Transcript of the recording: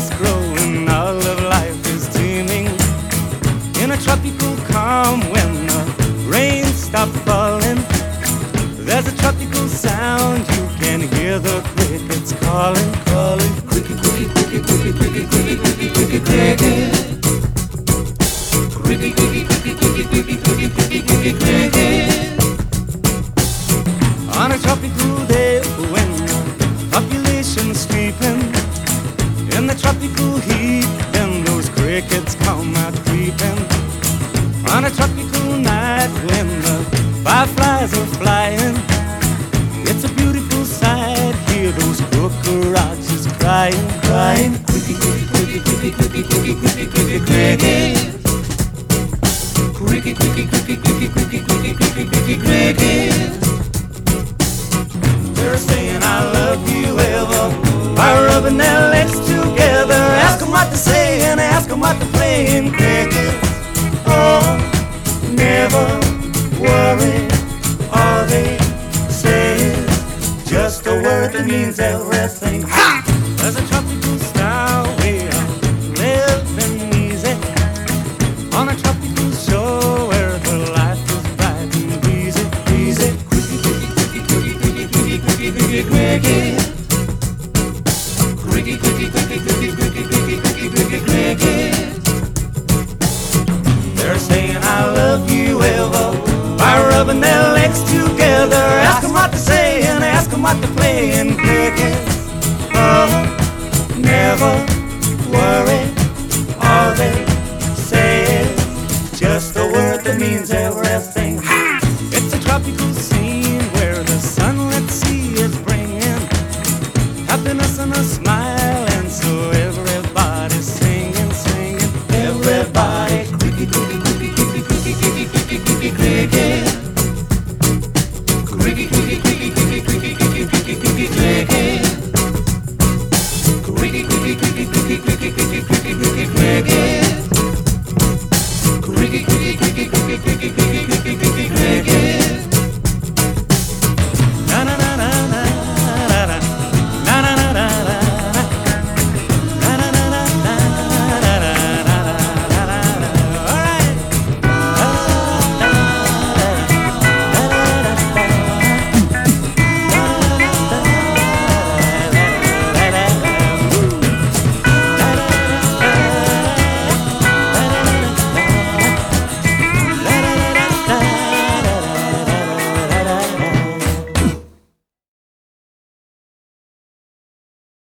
is growing, all of life is teeming in a tropical calm. When the rain stops falling, there's a tropical sound. You can hear the crickets calling, calling. Cricket, cricket, cricket, cricket, cricket, cricket, cricket, cricket, cricket. Cricket, cricket, cricket, cricket, cricket, cricket, cricket, cricket, cricket. On a tropical day when the population's sleeping in the tropical heat, then those crickets come out creeping. On a tropical night when the fireflies are flying, it's a beautiful sight. Hear those cucarachas crying, crying. Cricket, cricket, cricket, cricket, cricket, cricket, cricket, cricket, cricket. Cricket, cricket, cricket, cricket, cricket, cricket, cricket, cricket, cricket. They're saying I love you ever by rubbing their legs together. Ask them what to say and ask them what to play in cricket. Oh, never worry, all they say is just a word that means everything. Ha! There's a tropical style way of living easy on a tropical shore where the life is bright and breezy, breezy. Cricket, cricket, cricket, cricket, cricket, cricket, cricket, cricket, cricket. Cricket, cricket, cricket, cricket, cricket, cricket, cricket, cricket, cricket. They're saying I love you ever by rubbing their legs together. Ask them what to say and ask them what to play in cricket. Oh, never